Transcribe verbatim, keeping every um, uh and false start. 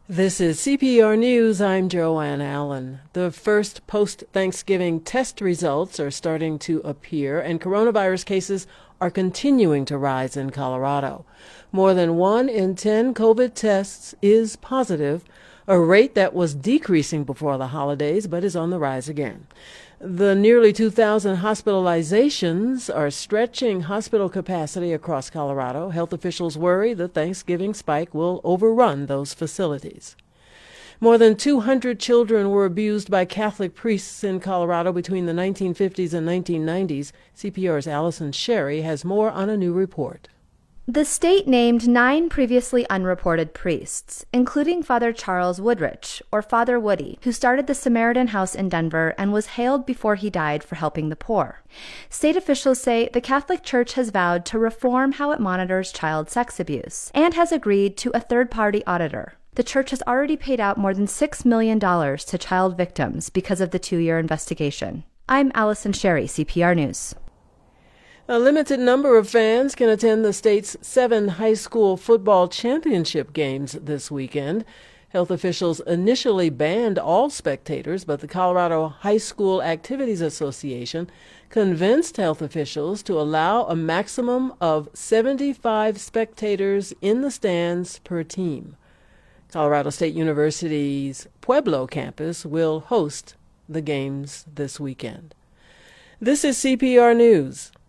This is C P R News. I'm Joanne Allen. The first post-Thanksgiving test results are starting to appear, and coronavirus cases are continuing to rise in Colorado. More than one in ten COVID tests is positive, a rate that was decreasing before the holidays but is on the rise again. The nearly two thousand hospitalizations are stretching hospital capacity across Colorado. Health officials worry the Thanksgiving spike will overrun those facilities. More than two hundred children were abused by Catholic priests in Colorado between the nineteen fifties and nineteen nineties. C P R's Allison Sherry has more on a new report. The state named nine previously unreported priests, including Father Charles Woodrich, or Father Woody, who started the Samaritan House in Denver and was hailed before he died for helping the poor. State officials say the Catholic Church has vowed to reform how it monitors child sex abuse and has agreed to a third-party auditor. The church has already paid out more than six million dollars to child victims because of the two-year investigation. I'm Allison Sherry, C P R News. A limited number of fans can attend the state's seven high school football championship games this weekend. Health officials initially banned all spectators, but the Colorado High School Activities Association convinced health officials to allow a maximum of seventy-five spectators in the stands per team. Colorado State University's Pueblo campus will host the games this weekend. This is C P R News.